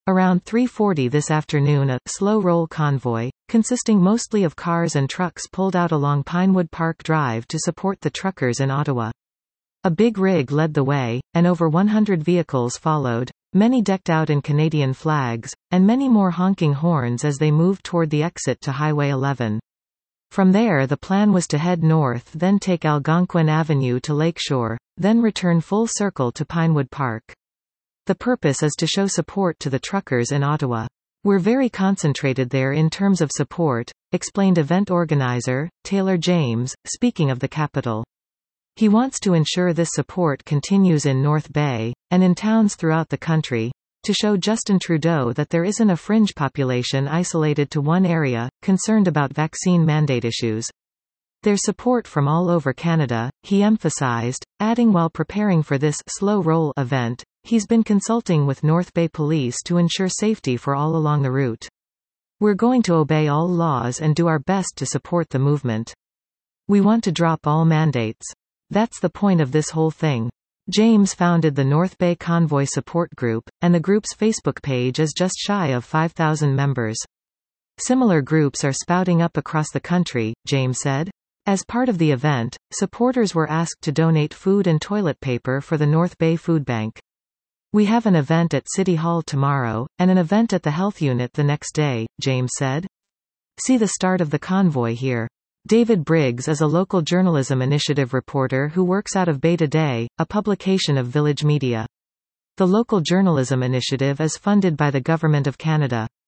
Around 3:40 this afternoon a slow-roll convoy, consisting mostly of cars and trucks pulled out along Pinewood Park Drive to support the truckers in Ottawa. A big rig led the way, and over 100 vehicles followed, many decked out in Canadian flags, and many more honking horns as they moved toward the exit to Highway 11. From there the plan was to head north, then take Algonquin Avenue to Lakeshore, then return full circle to Pinewood Park. The purpose is to show support to the truckers in Ottawa. We're very concentrated there in terms of support, explained event organizer, Taylor James, speaking of the capital. He wants to ensure this support continues in North Bay, and in towns throughout the country, to show Justin Trudeau that there isn't a fringe population isolated to one area, concerned about vaccine mandate issues. There's support from all over Canada, he emphasized, adding while preparing for this slow roll event, he's been consulting with North Bay Police to ensure safety for all along the route. We're going to obey all laws and do our best to support the movement. We want to drop all mandates. That's the point of this whole thing. James founded the North Bay Convoy Support Group, and the group's Facebook page is just shy of 5,000 members. Similar groups are spouting up across the country, James said. As part of the event, supporters were asked to donate food and toilet paper for the North Bay Food Bank. We have an event at City Hall tomorrow, and an event at the health unit the next day, James said. See the start of the convoy here. David Briggs is a local journalism initiative reporter who works out of Bay Today, a publication of Village Media. The local journalism initiative is funded by the Government of Canada.